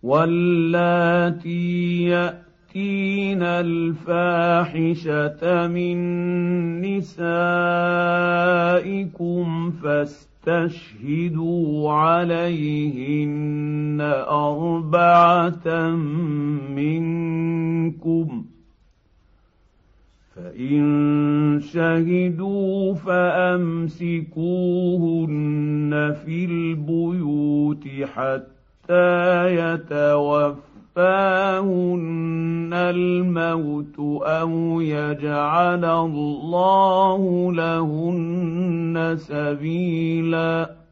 واللاتي يأتين الفاحشة من نسائكم فاستشهدوا عليهن 4 منكم، فإن شهدوا فأمسكوهن في البيوت حتى يتوفاهن الموت أو يجعل الله لهن سبيلا.